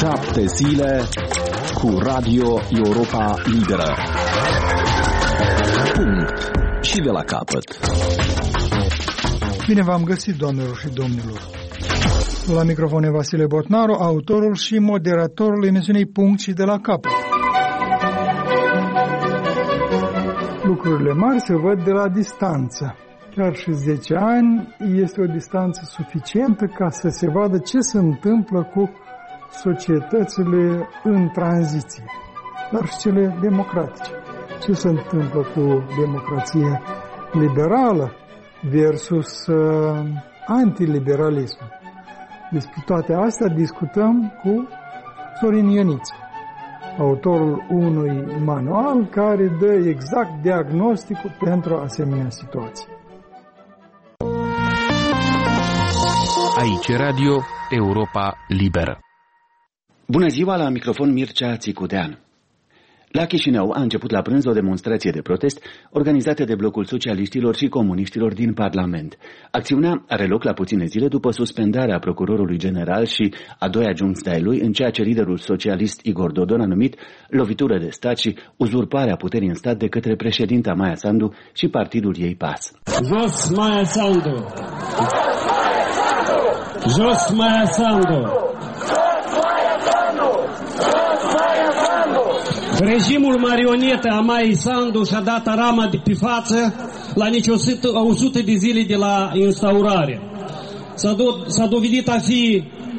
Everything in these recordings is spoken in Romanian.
7 zile cu Radio Europa Liberă. Punct. Și de la capăt. Bine v-am găsit, doamnelor și domnilor. La microfon e Vasile Botnaru, autorul și moderatorul emisiunii Punct și de la capăt. Lucrurile mari se văd de la distanță. Chiar și 10 ani este o distanță suficientă ca să se vadă ce se întâmplă cu societățile în tranziție, dar și cele democratice. Ce se întâmplă cu democrația liberală versus antiliberalism. Despre toate astea discutăm cu Sorin Ioniță, autorul unui manual care dă exact diagnosticul pentru asemenea situații. Aici Radio Europa Liberă. Bună ziua, la microfon Mircea Țicudean. La Chișinău a început la prânz o demonstrație de protest organizată de Blocul Socialiștilor și Comuniștilor din Parlament. Acțiunea are loc la puține zile după suspendarea procurorului general și a doi adjuncți ai lui în ceea ce liderul socialist Igor Dodon a numit lovitură de stat și uzurparea puterii în stat de către președinta Maia Sandu și partidul ei PAS. Jos Maia Sandu! Jos Maia Sandu! Regimul marionetă a Maiei Sandu și-a dat rama de pe față la nici 100 de zile de la instaurare. S-a dovedit a fi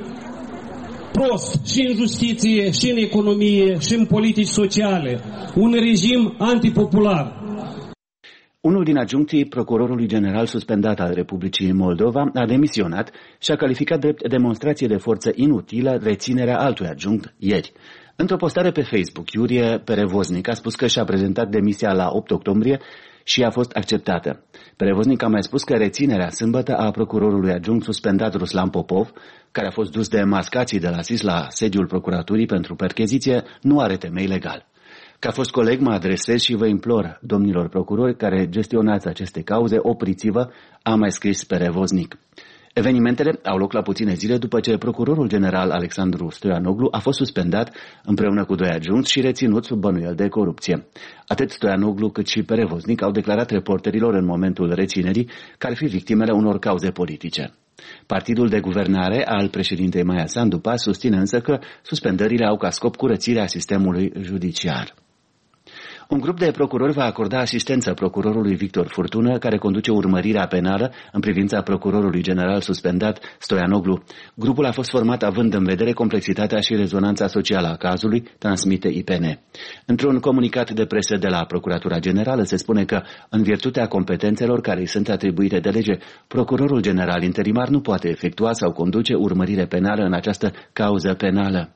prost și în justiție, și în economie, și în politici sociale. Un regim antipopular. Unul din adjuncții procurorului general suspendat al Republicii Moldova a demisionat și a calificat drept demonstrație de forță inutilă reținerea altui adjunct ieri. Într-o postare pe Facebook, Iurie Perevoznic a spus că și-a prezentat demisia la 8 octombrie și a fost acceptată. Perevoznic a mai spus că reținerea sâmbătă a procurorului adjunct suspendat Ruslan Popov, care a fost dus de mascații de la SIS la sediul procuraturii pentru percheziție, nu are temei legal. Ca fost coleg, mă adresez și vă implor, domnilor procurori care gestionați aceste cauze, opriți-vă, a mai scris Perevoznic. Evenimentele au loc la puține zile după ce procurorul general Alexandru Stoianoglu a fost suspendat împreună cu doi adjuncți și reținut sub bănuiel de corupție. Atât Stoianoglu cât și Perevoznic au declarat reporterilor în momentul reținerii că ar fi victimele unor cauze politice. Partidul de guvernare al președintei Maia Sandu PAS susține însă că suspendările au ca scop curățirea sistemului judiciar. Un grup de procurori va acorda asistență procurorului Victor Furtună, care conduce urmărirea penală în privința procurorului general suspendat Stoianoglu. Grupul a fost format având în vedere complexitatea și rezonanța socială a cazului, transmite IPN. Într-un comunicat de presă de la Procuratura Generală se spune că, în virtutea competențelor care îi sunt atribuite de lege, procurorul general interimar nu poate efectua sau conduce urmărire penală în această cauză penală.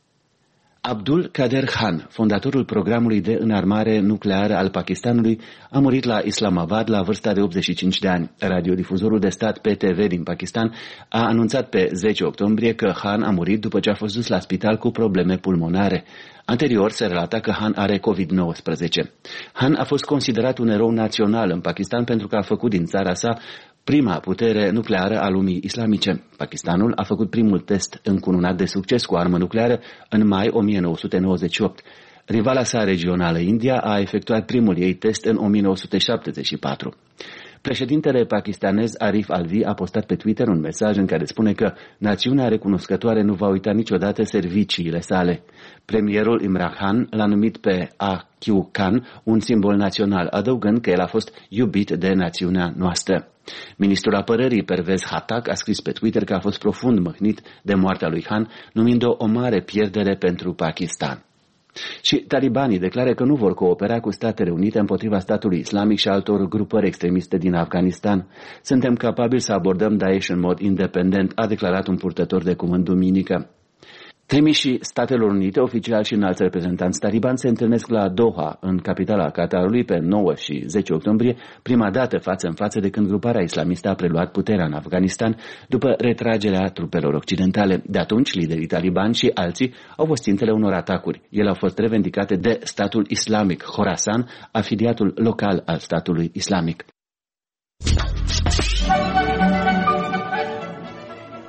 Abdul Kader Khan, fondatorul programului de înarmare nucleară al Pakistanului, a murit la Islamabad la vârsta de 85 de ani. Radiodifuzorul de stat PTV din Pakistan a anunțat pe 10 octombrie că Khan a murit după ce a fost dus la spital cu probleme pulmonare. Anterior se relata că Khan are COVID-19. Khan a fost considerat un erou național în Pakistan pentru că a făcut din țara sa prima putere nucleară a lumii islamice. Pakistanul a făcut primul test încununat de succes cu armă nucleară în mai 1998. Rivala sa regională, India, a efectuat primul ei test în 1974. Președintele pakistanez Arif Alvi a postat pe Twitter un mesaj în care spune că națiunea recunoscătoare nu va uita niciodată serviciile sale. Premierul Imran Khan l-a numit pe A.Q. Khan un simbol național, adăugând că el a fost iubit de națiunea noastră. Ministrul apărării Pervez Hatak a scris pe Twitter că a fost profund mâhnit de moartea lui Khan, numind-o o mare pierdere pentru Pakistan. Și talibanii declară că nu vor coopera cu Statele Unite împotriva statului islamic și altor grupări extremiste din Afganistan. Suntem capabili să abordăm Daesh în mod independent, a declarat un purtător de cuvânt duminică. Trimișii Statelor Unite, oficiali și înalți reprezentanți talibani, se întâlnesc la Doha, în capitala Qatarului, pe 9 și 10 octombrie, prima dată față în față de când gruparea islamistă a preluat puterea în Afganistan, după retragerea trupelor occidentale. De atunci, liderii talibani și alții au fost țintele unor atacuri. Ele au fost revendicate de statul islamic Khorasan, afiliatul local al statului islamic.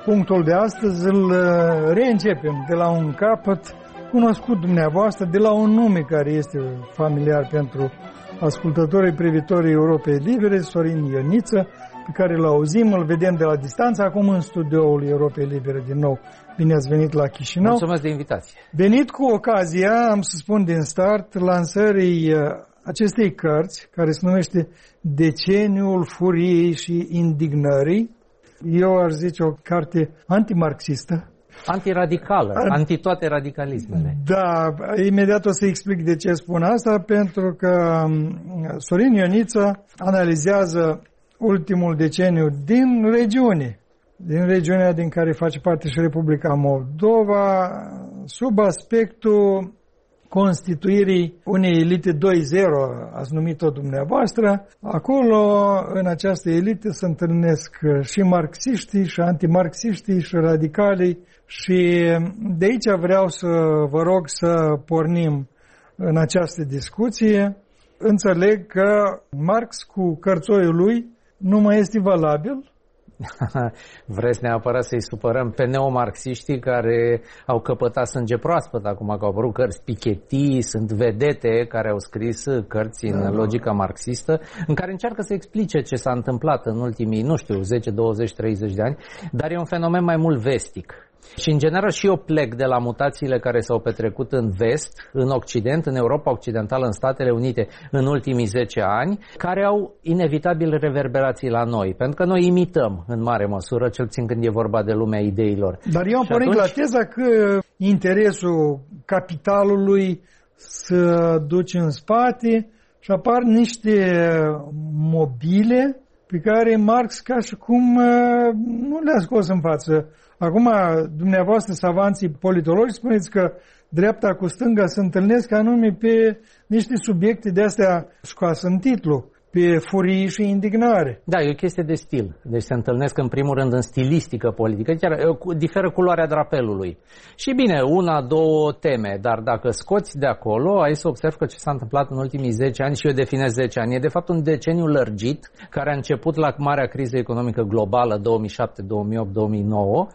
punctul de astăzi îl reîncepem de la un capăt cunoscut dumneavoastră, de la un nume care este familiar pentru ascultătorii privitorii Europei Libere, Sorin Ioniță, pe care îl auzim, îl vedem de la distanță, acum în studioul Europei Libere din nou. Bine ați venit la Chișinău. Mulțumesc de invitație. Venit cu ocazia, am să spun din start, lansării acestei cărți, care se numește Deceniul Furiei și Indignării. Eu aș zice o carte antimarxistă. Antiradicală, anti toate radicalismele. Da, imediat o să explic de ce spun asta, pentru că Sorin Ioniță analizează ultimul deceniu din regiunea din care face parte și Republica Moldova, sub aspectul constituirii unei elite 2.0, ați numit-o dumneavoastră. Acolo, în această elită, se întâlnesc și marxiștii, și antimarxiștii, și radicalii. Și de aici vreau să vă rog să pornim în această discuție. Înțeleg că Marx cu cărțoiul lui nu mai este valabil. Vreți neapărat să-i supărăm pe neomarxiștii care au căpătat sânge proaspăt acum că au apărut cărți Piketty, sunt vedete care au scris cărți în logica marxistă, în care încearcă să explice ce s-a întâmplat în ultimii, 10, 20, 30 de ani, dar e un fenomen mai mult vestic. Și în general și eu plec de la mutațiile care s-au petrecut în vest, în Occident, în Europa Occidentală, în Statele Unite în ultimii 10 ani, care au inevitabil reverberații la noi, pentru că noi imităm în mare măsură, cel puțin când e vorba de lumea ideilor. Dar eu am pornit la teza că interesul capitalului să duce în spate și apar niște mobile pe care Marx ca și cum nu le-a scos în față. Acum, dumneavoastră, savanții politologi, spuneți că dreapta cu stânga se întâlnesc anume pe niște subiecte de-astea scoase în titlu, pe furie și indignare. Da, e o chestie de stil. Deci se întâlnesc în primul rând în stilistică politică. Chiar diferă culoarea drapelului. Și bine, una, două teme, dar dacă scoți de acolo, ai să observi că ce s-a întâmplat în ultimii 10 ani, și eu definez 10 ani, e de fapt un deceniu lărgit, care a început la marea criză economică globală 2007, 2008, 2009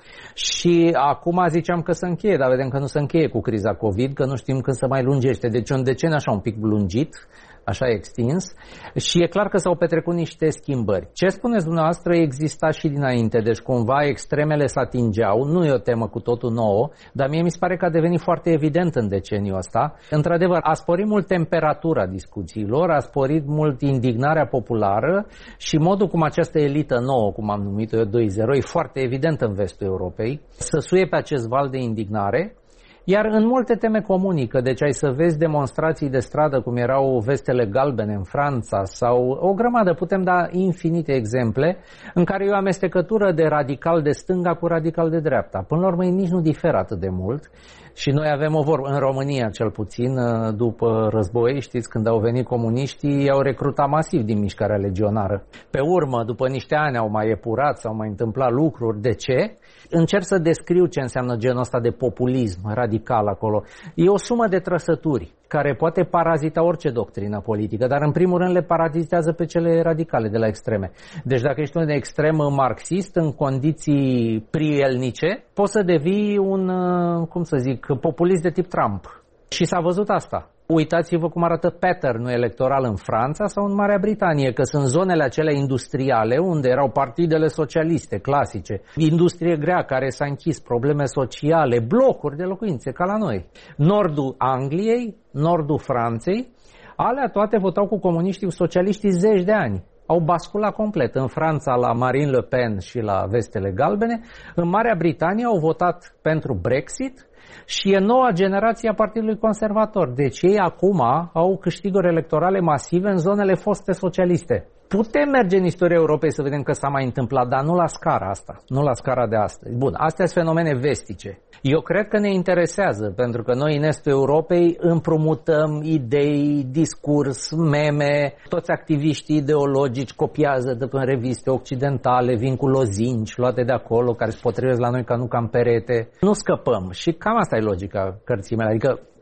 și acum ziceam că se încheie, dar vedem că nu se încheie cu criza COVID, că nu știm când se mai lungește. Deci un deceniu așa un pic lungit, așa extins, și e clar că s-au petrecut niște schimbări. Ce spuneți dumneavoastră exista și dinainte, deci cumva extremele se atingeau, nu e o temă cu totul nouă, dar mie mi se pare că a devenit foarte evident în deceniul ăsta. Într-adevăr, a sporit mult temperatura discuțiilor, a sporit mult indignarea populară și modul cum această elită nouă, cum am numit-o eu 2.0, e foarte evident în vestul Europei, să suie pe acest val de indignare. Iar în multe teme comunică, deci ai să vezi demonstrații de stradă cum erau vestele galbene în Franța sau o grămadă, putem da infinite exemple în care e o amestecătură de radical de stânga cu radical de dreapta. Până la urmă nici nu diferă atât de mult și noi avem o vorbă, în România cel puțin, după război, știți, când au venit comuniștii, i-au recrutat masiv din mișcarea legionară. Pe urmă, după niște ani au mai epurat, s-au mai întâmplat lucruri. De ce? Încerc să descriu ce înseamnă genul ăsta de populism radical acolo. E o sumă de trăsături care poate parazita orice doctrină politică, dar în primul rând le parazitează pe cele radicale de la extreme. Deci dacă ești un extrem marxist, în condiții prielnice, poți să devii un, populist de tip Trump. Și s-a văzut asta. Uitați-vă cum arată pattern-ul electoral în Franța sau în Marea Britanie, că sunt zonele acelea industriale unde erau partidele socialiste clasice, industrie grea care s-a închis, probleme sociale, blocuri de locuințe ca la noi. Nordul Angliei, nordul Franței, alea toate votau cu comuniștii, socialiștii zeci de ani. Au basculat complet. În Franța la Marine Le Pen și la vestele galbene, în Marea Britanie au votat pentru Brexit, și e noua generație a Partidului Conservator. Deci ei acum au câștiguri electorale masive în zonele foste socialiste. Putem merge în istoria Europei să vedem că s-a mai întâmplat, dar nu la scara asta, nu la scara de astăzi. Bun, astea sunt fenomene vestice. Eu cred că ne interesează, pentru că noi în estul Europei împrumutăm idei, discurs, meme, toți activiștii ideologici copiază de pe reviste occidentale, vin cu lozinci luate de acolo, care se potrivesc la noi ca nu cam perete. Nu scăpăm și cam asta e logica cărții mele, adică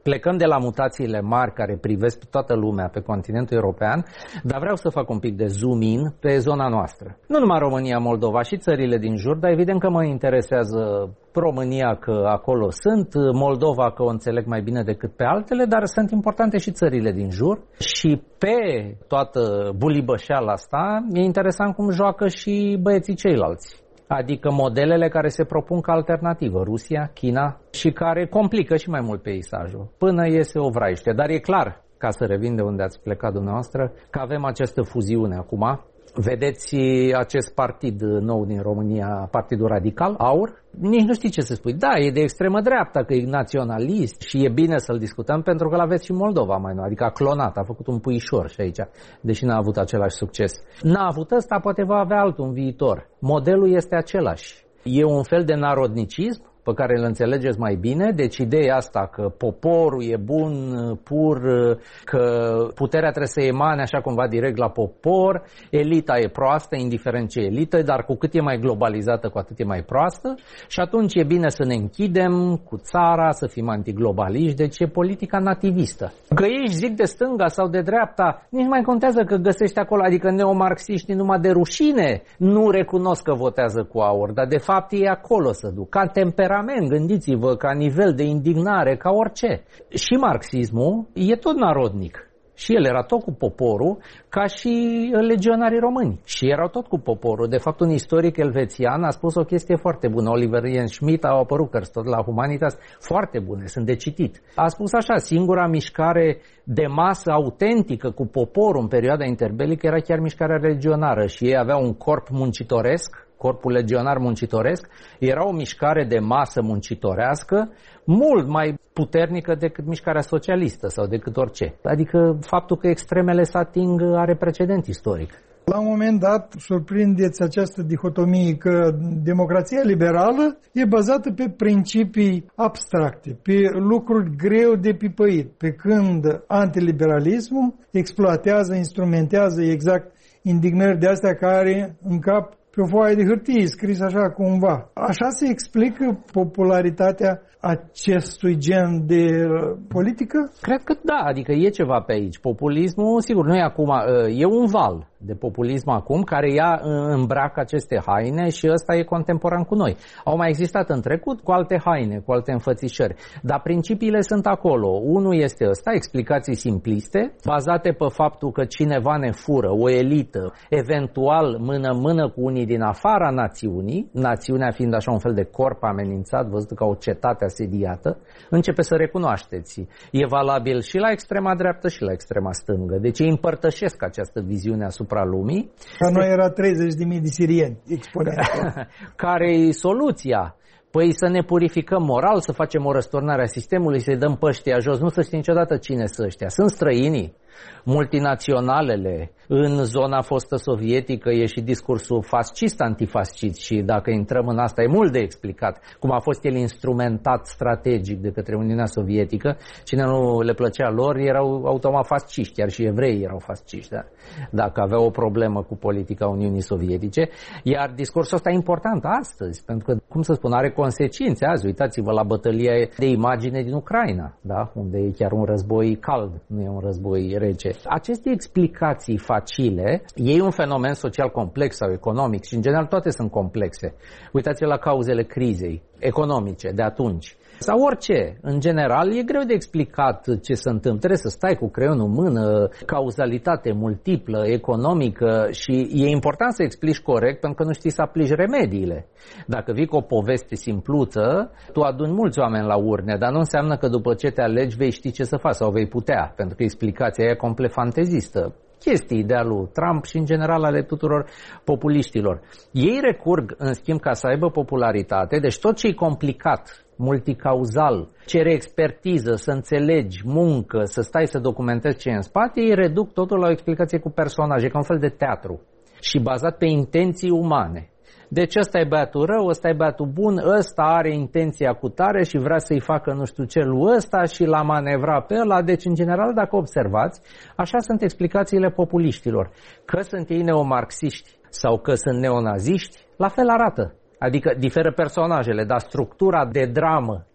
Plecăm de la mutațiile mari care privesc toată lumea pe continentul european, dar vreau să fac un pic de zoom-in pe zona noastră. Nu numai România, Moldova și țările din jur, dar evident că mă interesează România că acolo sunt, Moldova că o înțeleg mai bine decât pe altele, dar sunt importante și țările din jur și pe toată bulibășeala asta e interesant cum joacă și băieții ceilalți. Adică modelele care se propun ca alternativă, Rusia, China, și care complică și mai mult peisajul, până iese o vraiște. Dar e clar, ca să revin de unde ați plecat dumneavoastră, că avem această fuziune acum. Vedeți acest partid nou din România, Partidul Radical, AUR? Nici nu știi ce să spui. Da, e de extremă dreapta, că e naționalist și e bine să-l discutăm pentru că l-aveți și Moldova mai nou. Adică a clonat, a făcut un puișor și aici, deși n-a avut același succes. N-a avut ăsta, poate va avea altul în viitor. Modelul este același. E un fel de narodnicism pe care îl înțelegeți mai bine, deci ideea asta că poporul e bun, pur, că puterea trebuie să emane așa cumva direct la popor, elita e proastă, indiferent ce elită, dar cu cât e mai globalizată, cu atât e mai proastă și atunci e bine să ne închidem cu țara, să fim antiglobaliști, deci e politica nativistă. Că ești, zic, de stânga sau de dreapta, nici mai contează că găsești acolo, adică neomarxiștii numai de rușine nu recunosc că votează cu AUR, dar de fapt e acolo să duc, ca temperament, gândiți-vă, ca nivel de indignare, ca orice. Și marxismul e tot narodnic. Și el era tot cu poporul, ca și legionarii români. Și erau tot cu poporul. De fapt, un istoric elvețian a spus o chestie foarte bună. Oliver Jens Schmidt, au apărut cărți tot la Humanitas, foarte bune, sunt de citit. A spus așa, singura mișcare de masă autentică cu poporul în perioada interbelică era chiar mișcarea legionară. Și ei aveau un corp muncitoresc, corpul legionar muncitoresc, era o mișcare de masă muncitorească mult mai puternică decât mișcarea socialistă sau decât orice. Adică faptul că extremele se ating are precedent istoric. La un moment dat surprindeți această dihotomie că democrația liberală e bazată pe principii abstracte, pe lucruri greu de pipăit, pe când antiliberalismul exploatează, instrumentează exact indignări de astea care încap pe o foaie de hârtie, scris așa cumva. Așa se explică popularitatea acestui gen de politică? Cred că da, adică e ceva pe aici. Populismul, sigur, nu e acum, e un val de populism acum care ia îmbracă aceste haine și ăsta e contemporan cu noi. Au mai existat în trecut cu alte haine, cu alte înfățișări, dar principiile sunt acolo. Unul este ăsta, explicații simpliste, bazate pe faptul că cineva ne fură, o elită, eventual mână-mână cu unii din afara națiunii, națiunea fiind așa un fel de corp amenințat, văzut ca o cetate asediată, începe să recunoașteți. E valabil și la extrema dreaptă și la extrema stângă. Deci ei împărtășesc această viziune asupra lumii. Ca noi era 30.000 de sirieni, expunea. Care e soluția? Păi să ne purificăm moral, să facem o răsturnare a sistemului, să-i dăm pe ăștia jos. Nu să știi niciodată cine sunt ăștia. Sunt străinii, multinaționalele. În zona fostă sovietică e și discursul fascist-antifascist și dacă intrăm în asta e mult de explicat cum a fost el instrumentat strategic de către Uniunea Sovietică. Cine nu le plăcea lor erau automat fasciști, chiar și evreii erau fasciști, da? Dacă aveau o problemă cu politica Uniunii Sovietice. Iar discursul ăsta e important astăzi, pentru că, cum să spun, are consecințe azi. Uitați-vă la bătălia de imagine din Ucraina, da? Unde e chiar un război cald, nu e un război rece. Aceste explicații facile, e un fenomen social complex sau economic și în general toate sunt complexe. Uitați-vă la cauzele crizei economice de atunci. Sau orice, în general, e greu de explicat ce se întâmplă. Trebuie să stai cu creionul în mână, cauzalitate multiplă, economică și e important să explici corect pentru că nu știi să aplici remediile. Dacă vii cu o poveste simpluță, tu aduni mulți oameni la urne, dar nu înseamnă că după ce te alegi vei ști ce să faci sau vei putea, pentru că explicația e complet fantezistă. Chestii de-a lui Trump și în general ale tuturor populiștilor. Ei recurg, în schimb, ca să aibă popularitate, deci tot ce e complicat, multicauzal, cere expertiză, să înțelegi, muncă, să stai să documentezi ce e în spate, ei reduc totul la o explicație cu personaje, ca un fel de teatru și bazat pe intenții umane. Deci ăsta e băiatul rău, ăsta e băiatul bun, ăsta are intenția cu tare și vrea să-i facă nu știu ce lui ăsta și l-a manevrat pe ăla. Deci, în general, dacă observați, așa sunt explicațiile populiștilor. Că sunt ei neomarxiști sau că sunt neonaziști, la fel arată. Adică diferă personajele, dar structura de dramă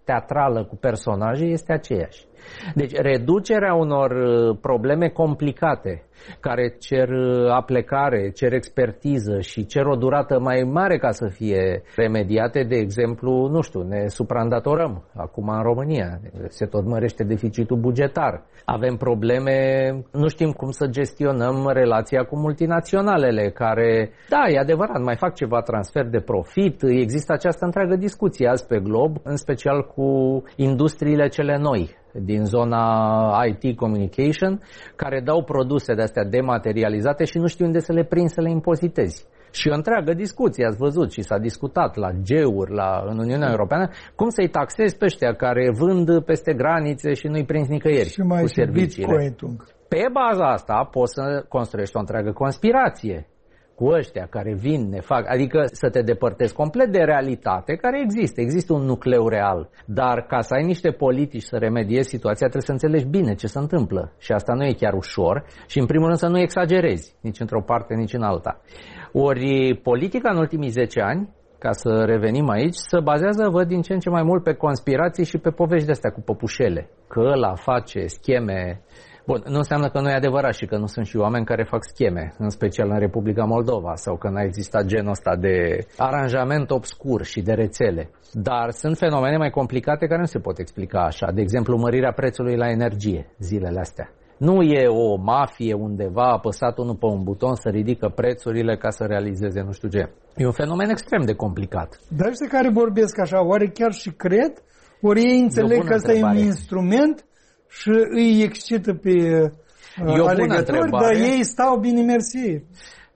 teatrală cu personaje este aceeași. Deci reducerea unor probleme complicate care cer aplecare, cer expertiză și cer o durată mai mare ca să fie remediate, de exemplu, nu știu, ne supraîndatorăm acum în România, se tot mărește deficitul bugetar, avem probleme, nu știm cum să gestionăm relația cu multinaționalele care, da, e adevărat, mai fac ceva transfer de profit, există această întreagă discuție azi pe glob, în special cu industriile cele noi din zona IT Communication, care dau produse de-astea dematerializate și nu știu unde să le prind să le impozitezi. Și o întreagă discuție, ați văzut, și s-a discutat la G-uri, în Uniunea Europeană, cum să-i taxezi pe ăștia care vând peste granițe și nu-i prinzi nicăieri și mai cu și serviciile. Pe baza asta poți să construiești o întreagă conspirație cu ăștia care vin, ne fac, adică să te depărtezi complet de realitate care există. Există un nucleu real, dar ca să ai niște politici să remediezi situația, trebuie să înțelegi bine ce se întâmplă. Și asta nu e chiar ușor și, în primul rând, să nu exagerezi, nici într-o parte, nici în alta. Ori politica în ultimii 10 ani, ca să revenim aici, se bazează, văd, din ce în ce mai mult pe conspirații și pe povești de-astea cu păpușele. Că ăla face scheme. Bun, nu înseamnă că nu e adevărat și că nu sunt și oameni care fac scheme, în special în Republica Moldova, sau că n-a existat genul ăsta de aranjament obscur și de rețele. Dar sunt fenomene mai complicate care nu se pot explica așa. De exemplu, mărirea prețului la energie zilele astea. Nu e o mafie undeva apăsat unul pe un buton să ridică prețurile ca să realizeze nu știu ce. E un fenomen extrem de complicat. Dar ăștia care vorbesc așa, oare chiar și cred? Ori ei înțeleg că ăsta e un instrument și îi excită pe alegători, dar ei stau bine mersi.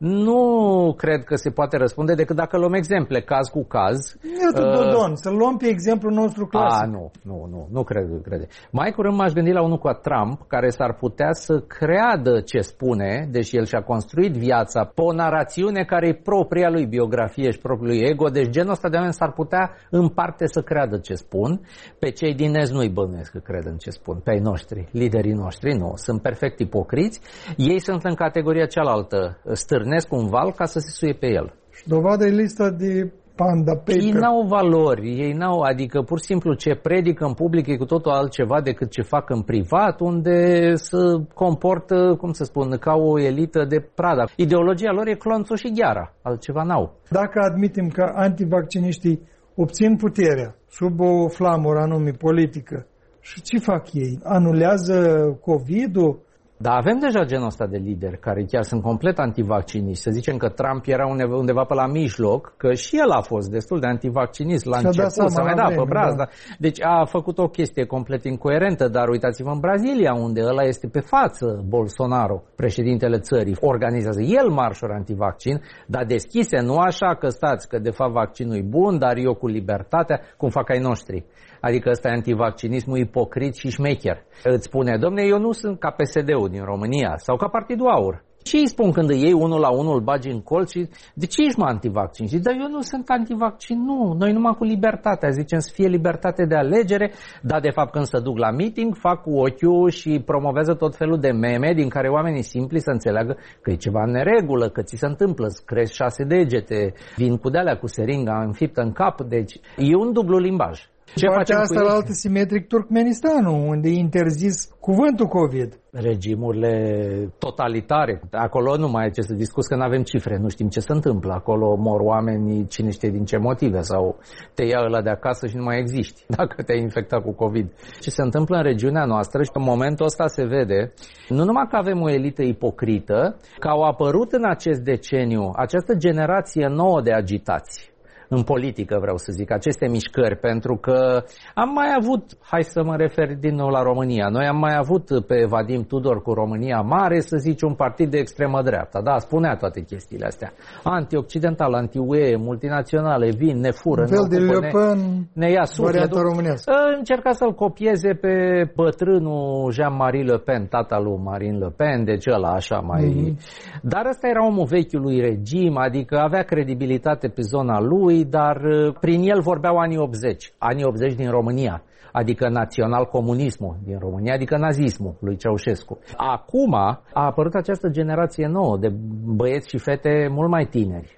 Nu cred că se poate răspunde decât dacă luăm exemple, caz cu caz. Să luăm pe exemplul nostru clasic. Nu cred. Mai curând m-aș gândi la unul cu Trump, care s-ar putea să creadă ce spune, deși el și-a construit viața pe o narațiune care e propria lui biografie și propriului ego, deci genul ăsta de oameni s-ar putea în parte să creadă ce spun. Pe cei din Est nu-i bănuiesc că cred în ce spun, pe ai noștri, liderii noștri nu, sunt perfect ipocriți. Ei sunt în categoria cealaltă, stârnesc un val ca să se suie pe el. Și dovadă e lista de Panda Paper. Ei n-au valori, adică pur și simplu ce predică în public e cu totul altceva decât ce fac în privat, unde se comportă, cum să spun, ca o elită de Prada. Ideologia lor e clonțul și gheara, altceva n-au. Dacă admitem că antivacciniștii obțin puterea sub o flamură anume politică, și ce fac ei? Anulează COVID-ul? Dar avem deja genul ăsta de lideri care chiar sunt complet antivacciniști. Să zicem că Trump era undeva pe la mijloc, că și el a fost destul de antivacinist la început, să mai da pe braz. Da. Deci a făcut o chestie complet incoerentă, dar uitați-vă în Brazilia, unde ăla este pe față, Bolsonaro, președintele țării. Organizează el marșuri antivaccin, dar deschise, nu așa că stați, că de fapt vaccinul e bun, dar eu cu libertatea, cum fac ai noștri. Adică ăsta e antivaccinismul ipocrit și șmecher. Îți spune, domne, eu nu sunt ca PSD-ul din România sau ca Partidul Aur. Ce îi spun când îi iei unul la unul, îl bagi în colț și de ce ești antivaccin? Și dar eu nu sunt antivaccin, nu. Noi numai cu libertatea, zicem să fie libertate de alegere, dar de fapt când se duc la meeting, fac cu ochiul și promovează tot felul de meme din care oamenii simpli să înțeleagă că e ceva în neregulă, că ți se întâmplă, îți crezi 6 degete, vin cu de-alea cu seringa înfiptă în cap, deci e un dublu limbaj. Ce partea asta la altă simetric Turkmenistanul, unde e interzis cuvântul COVID. Regimurile totalitare. Acolo nu mai e ce să discuți, că nu avem cifre, nu știm ce se întâmplă. Acolo mor oamenii, cine știe din ce motive, sau te ia ăla de acasă și nu mai existi dacă te-ai infectat cu COVID. Ce se întâmplă în regiunea noastră și în momentul ăsta se vede, nu numai că avem o elită ipocrită, că au apărut în acest deceniu această generație nouă de agitați. În politică, vreau să zic, aceste mișcări, pentru că am mai avut, hai să mă refer din nou la România, noi am mai avut pe Vadim Tudor cu România Mare, să zici, un partid de extremă dreapta, da, spunea toate chestiile astea, anti-occidental, anti-UE, multinaționale, vin, ne fură, ne ia sufletul. Încerca să-l copieze pe bătrânul Jean-Marie Le Pen, tata lui Marine Le Pen, deci ăla așa mai... Dar ăsta era omul vechiului regim, adică avea credibilitate pe zona lui, dar prin el vorbeau anii 80 din România, adică național-comunismul din România, adică nazismul lui Ceaușescu. Acum a apărut această generație nouă de băieți și fete mult mai tineri,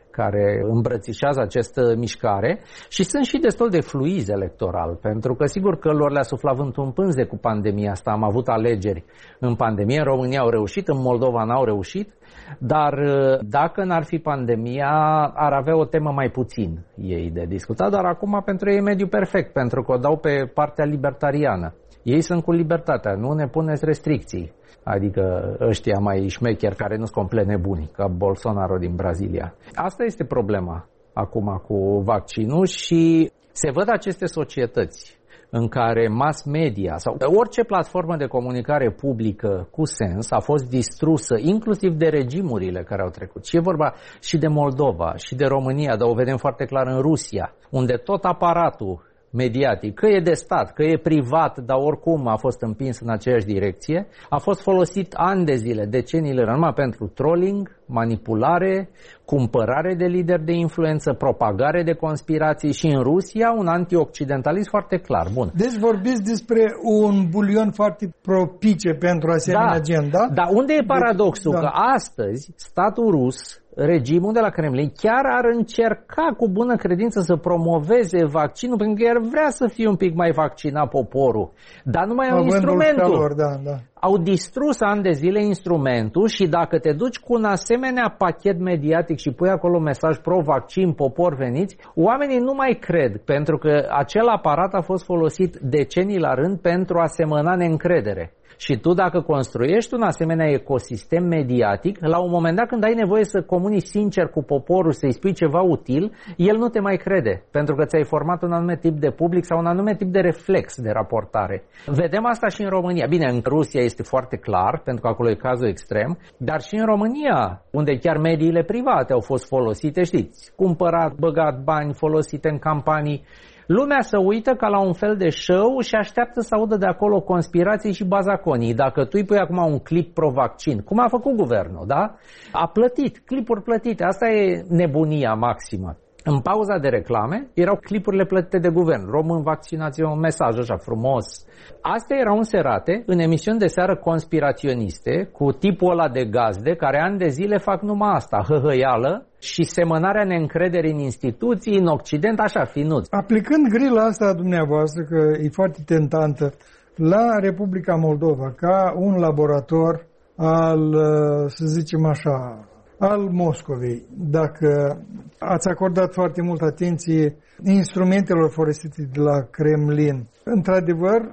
care îmbrățișează această mișcare și sunt și destul de fluizi electoral, pentru că sigur că lor le-a suflat vântul în pânze cu pandemia asta. Am avut alegeri în pandemie, în România au reușit, în Moldova n-au reușit, dar dacă n-ar fi pandemia, ar avea o temă mai puțin ei de discutat, dar acum pentru ei e mediu perfect, pentru că o dau pe partea libertariană. Ei sunt cu libertatea, nu ne puneți restricții. Adică ăștia mai șmecheri care nu sunt complet nebuni, ca Bolsonaro din Brazilia. Asta este problema acum cu vaccinul și se văd aceste societăți în care mass media sau orice platformă de comunicare publică cu sens a fost distrusă, inclusiv de regimurile care au trecut. Și e vorba și de Moldova și de România, dar o vedem foarte clar în Rusia, unde tot aparatul mediatic, că e de stat, că e privat, dar oricum a fost împins în aceeași direcție, a fost folosit ani de zile, deceniile numai pentru trolling, manipulare, cumpărare de lideri de influență, propagare de conspirații și în Rusia un antioccidentalism foarte clar. Bun. Deci vorbiți despre un bulion foarte propice pentru asemenea gen, da? Dar unde e paradoxul? Că astăzi statul rus, regimul de la Kremlin, chiar ar încerca cu bună credință să promoveze vaccinul, pentru că el vrea să fie un pic mai vaccinat poporul, dar nu mai au instrumentul. Lor, da. Au distrus ani de zile instrumentul și dacă te duci cu un asemenea pachet mediatic și pui acolo mesaj pro-vaccin, popor veniți, oamenii nu mai cred, pentru că acel aparat a fost folosit decenii la rând pentru a semăna neîncredere. Și tu dacă construiești un asemenea ecosistem mediatic, la un moment dat când ai nevoie să comunici sincer cu poporul, să-i spui ceva util, el nu te mai crede, pentru că ți-ai format un anume tip de public sau un anume tip de reflex de raportare. Vedem asta și în România. Bine, în Rusia este foarte clar, pentru că acolo e cazul extrem, dar și în România, unde chiar mediile private au fost folosite, știți, cumpărat, băgat bani, folosite în campanii. Lumea se uită ca la un fel de show și așteaptă să audă de acolo conspirații și bazaconii. Dacă tu îi pui acum un clip pro-vaccin, cum a făcut guvernul, da? A plătit, clipuri plătite. Asta e nebunia maximă. În pauza de reclame erau clipurile plătite de guvern. Român, vaccinați, un mesaj așa frumos. Astea erau înserate în emisiuni de seară conspiraționiste cu tipul ăla de gazde care ani de zile fac numai asta, hăhăială și semănarea neîncrederii în instituții, în Occident, așa, finuți. Aplicând grila asta a dumneavoastră, că e foarte tentantă, la Republica Moldova, ca un laborator al, să zicem așa, al Moscovei, dacă ați acordat foarte multă atenție instrumentelor folosite de la Kremlin, într-adevăr,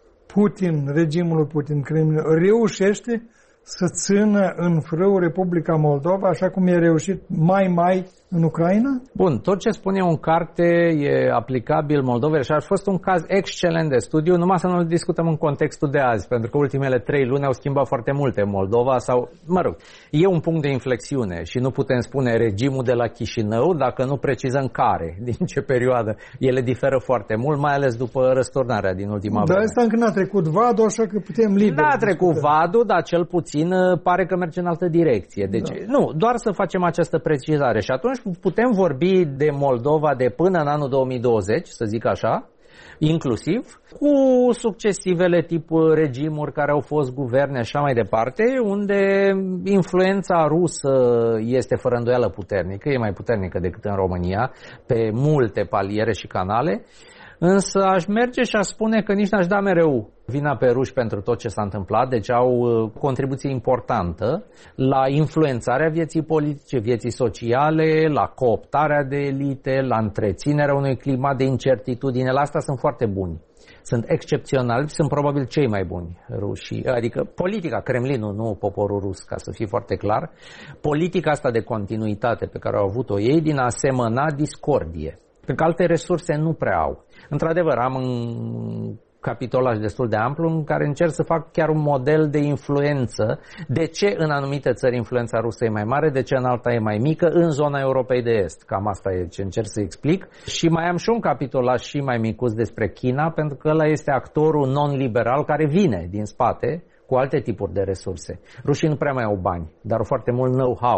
regimul Putin, Kremlin, reușește să țină în frâu Republica Moldova, așa cum e reușit mai în Ucraina? Bun, tot ce spun eu în carte e aplicabil Moldovei și a fost un caz excelent de studiu, numai să nu-l discutăm în contextul de azi, pentru că ultimele 3 luni au schimbat foarte multe în Moldova sau, mă rog, e un punct de inflexiune și nu putem spune regimul de la Chișinău dacă nu precizăm care, din ce perioadă. Ele diferă foarte mult, mai ales după răsturnarea din ultima vreme. Dar asta încă n-a trecut vadul, așa că putem liber. N-a trecut vadul, dar cel puțin pare că merge în altă direcție. Deci, nu, doar să facem această precizare și atunci putem vorbi de Moldova de până în anul 2020, să zic așa, inclusiv, cu succesivele tip regimuri care au fost guverne și așa mai departe, unde influența rusă este fără îndoială puternică, e mai puternică decât în România, pe multe paliere și canale, însă aș merge și aș spune că nici n-aș da mereu vina pe ruși pentru tot ce s-a întâmplat, deci au o contribuție importantă la influențarea vieții politice, vieții sociale, la cooptarea de elite, la întreținerea unui climat de incertitudine. La asta sunt foarte buni. Sunt excepționali, sunt probabil cei mai buni rușii, adică politica, Kremlinul, nu poporul rus, ca să fie foarte clar, politica asta de continuitate pe care au avut-o ei din a semăna discordie. Pentru că alte resurse nu prea au. Într-adevăr, am un capitolaj destul de amplu în care încerc să fac chiar un model de influență. De ce în anumite țări influența rusă e mai mare, de ce în alta e mai mică, în zona Europei de Est. Cam asta e ce încerc să explic. Și mai am și un capitolaj și mai micuț despre China, pentru că ăla este actorul non-liberal care vine din spate cu alte tipuri de resurse. Rușii nu prea mai au bani, dar au foarte mult know-how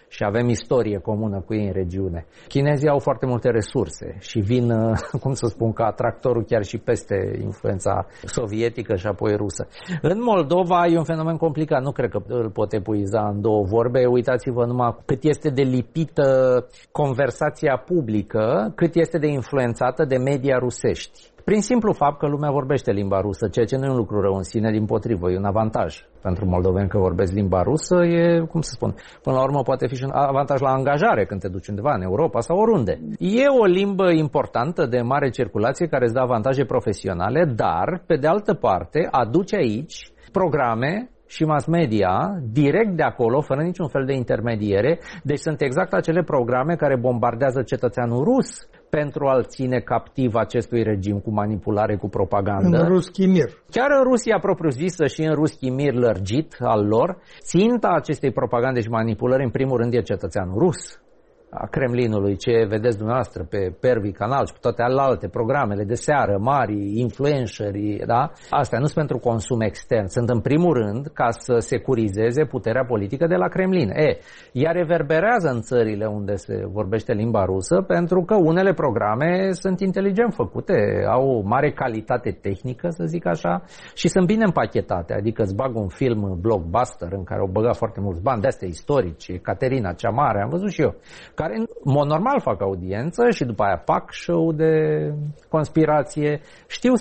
și avem istorie comună cu ei în regiune. Chinezii au foarte multe resurse și vin, cum să spun, ca tractorul chiar și peste influența sovietică și apoi rusă. În Moldova e un fenomen complicat, nu cred că îl pot epuiza în două vorbe. Uitați-vă numai cât este de lipită conversația publică, cât este de influențată de media rusești. Prin simplu fapt că lumea vorbește limba rusă, ceea ce nu e un lucru rău în sine, dimpotrivă, e un avantaj pentru moldoveni că vorbesc limba rusă, e, cum să spun, până la urmă poate fi și un avantaj la angajare când te duci undeva în Europa sau oriunde. E o limbă importantă de mare circulație care îți dă avantaje profesionale, dar, pe de altă parte, aduce aici programe și mass media direct de acolo, fără niciun fel de intermediere. Deci sunt exact acele programe care bombardează cetățeanul rus pentru a-l ține captiv acestui regim cu manipulare, cu propagandă. În Ruski Mir. Chiar în Rusia propriu-zisă și în Ruski Mir lărgit al lor, ținta acestei propagande și manipulări în primul rând e cetățeanul rus. A Kremlinului, ce vedeți dumneavoastră pe Pervi Canal și pe toate alte programele de seară, mari, influenceri, da? Astea nu sunt pentru consum extern, sunt în primul rând ca să securizeze puterea politică de la Kremlin. Ea reverberează în țările unde se vorbește limba rusă pentru că unele programe sunt inteligent făcute, au o mare calitate tehnică, să zic așa, și sunt bine împachetate, adică îți bag un film blockbuster în care au băgat foarte mulți bani, de-astea istorici, Caterina cea Mare, am văzut și eu, care în mod normal fac audiență și după aia fac show de conspirație, știu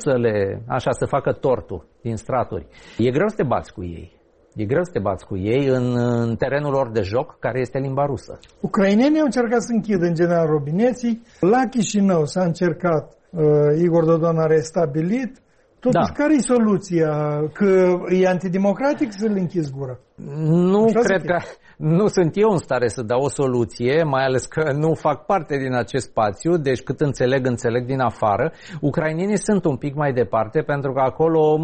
să facă tortul din straturi. E greu să te bați cu ei. E greu să te bați cu ei în terenul lor de joc, care este limba rusă. Ucrainenii au încercat să închidă în general robineții. La Chișinău s-a încercat, Igor Dodon a restabilit. Totuși, care e soluția? Că e antidemocratic să-l închizi gura? Nu cred că... Nu sunt eu în stare să dau o soluție, mai ales că nu fac parte din acest spațiu, deci cât înțeleg din afară. Ucrainenii sunt un pic mai departe, pentru că acolo,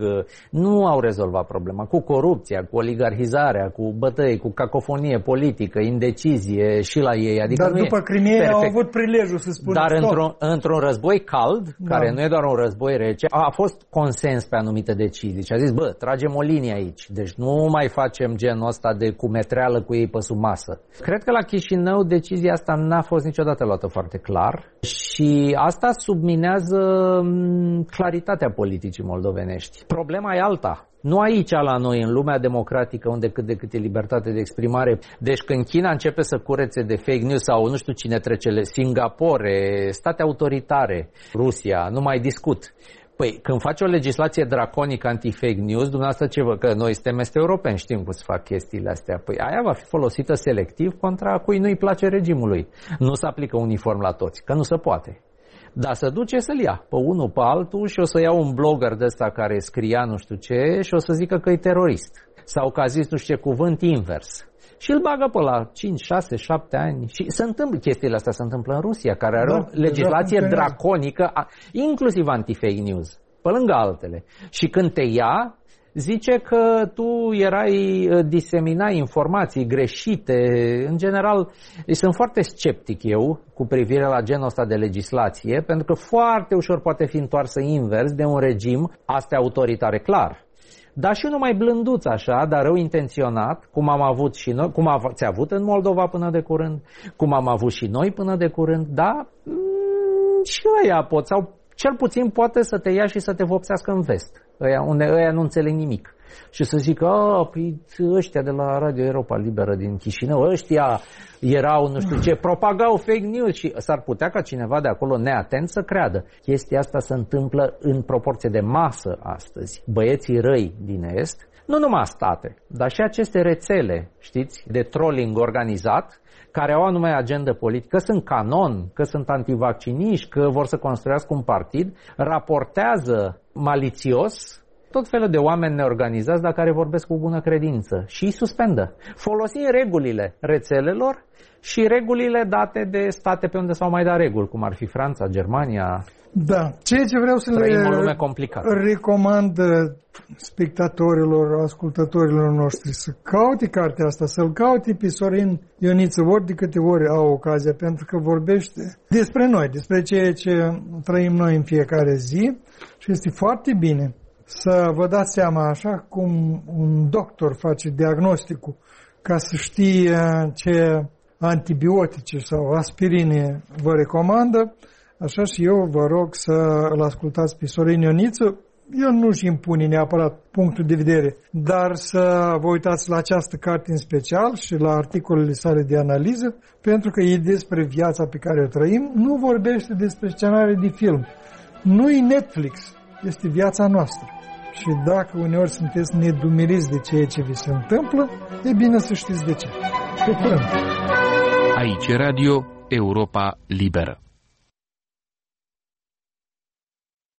nu au rezolvat problema cu corupția, cu oligarhizarea, cu bătăi, cu cacofonie politică, indecizie și la ei. Adică dar după Crimea au avut prilejul să spună dar într-un război cald, care nu e doar un război rece, a fost consens pe anumite decizii și a zis, tragem o linie aici, deci nu mai facem genul ăsta de cumetreală cu ei pe sub masă. Cred că la Chișinău decizia asta n-a fost niciodată luată foarte clar și asta subminează claritatea politicii moldovenești. Problema e alta. Nu aici la noi, în lumea democratică, unde cât de cât e libertate de exprimare. Deci când China începe să curețe de fake news sau nu știu cine trece, Singapore, state autoritare, Rusia, nu mai discut. Păi, când faci o legislație draconică anti-fake news, dumneavoastră ce vă, că noi suntem europeni, știm cum să fac chestiile astea. Păi aia va fi folosită selectiv contra cui nu-i place regimului. Nu se aplică uniform la toți, că nu se poate. Dar să duce să-l ia pe unul, pe altul și o să iau un blogger de ăsta care scria nu știu ce și o să zică că e terorist. Sau că a zis nu știu ce cuvânt invers. Și îl bagă pe la 5, 6, 7 ani. Și se întâmplă, chestiile astea se întâmplă în Rusia, care are o legislație draconică, inclusiv anti-fake news, pe lângă altele. Și când te ia, zice că tu diseminai informații greșite. În general, sunt foarte sceptic eu cu privire la genul ăsta de legislație, pentru că foarte ușor poate fi întoarsă invers de un regim astea autoritare, clar. Dar și unul mai blânduț așa, dar rău intenționat, cum am avut și noi, cum ați avut în Moldova până de curând, cum am avut și noi până de curând, da, și ăia pot, sau cel puțin poate să te ia și să te vopsească în vest, ăia nu înțeleg nimic. Și să zică, păi ăștia de la Radio Europa Liberă din Chișinău, ăștia erau nu știu ce, propagau fake news și s-ar putea ca cineva de acolo neatent să creadă. Chestia asta se întâmplă în proporție de masă astăzi. Băieții răi din Est, nu numai state, dar și aceste rețele, știți, de trolling organizat, care au anume agendă politică, că sunt canon, că sunt antivacciniști, că vor să construiască un partid, raportează malițios tot felul de oameni neorganizați, dar care vorbesc cu bună credință și îi suspendă. Folosind regulile rețelelor și regulile date de state pe unde s-au mai dat reguli, cum ar fi Franța, Germania. Da, ceea ce vreau să le recomand spectatorilor, ascultătorilor noștri, să caute cartea asta, să-l caute pe Sorin Ioniță ori de câte ori au ocazia, pentru că vorbește despre noi, despre ceea ce trăim noi în fiecare zi și este foarte bine să vă dați seama, așa cum un doctor face diagnosticul ca să știe ce antibiotice sau aspirine vă recomandă, așa și eu vă rog să îl ascultați pe Sorin Ioniță. El nu-și impune neapărat punctul de vedere, dar să vă uitați la această carte în special și la articolele sale de analiză, pentru că e despre viața pe care o trăim, nu vorbește despre scenarii de film. Nu e Netflix, este viața noastră. Și dacă uneori sunteți nedumeriți de ceea ce vi se întâmplă, e bine să știți de ce. Pe curând! Aici Radio Europa Liberă.